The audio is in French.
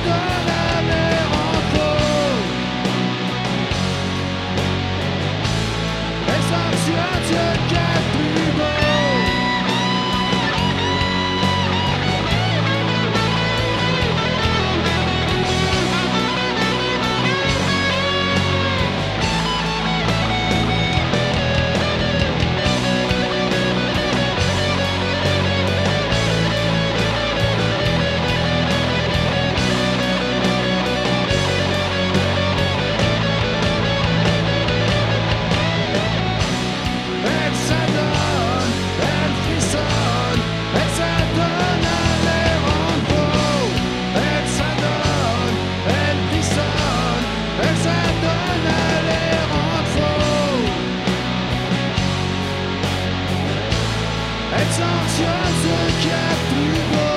donne à l'air en faux. Elle sanctionne ce qu'il y a de plus beau. Elle s'adonne, elle frissonne, elle s'adonne à l'air en faux. Elle s'adonne, elle frissonne, elle s'adonne à l'air en faux. Elle sanctionne ce qu'il y a de plus beau.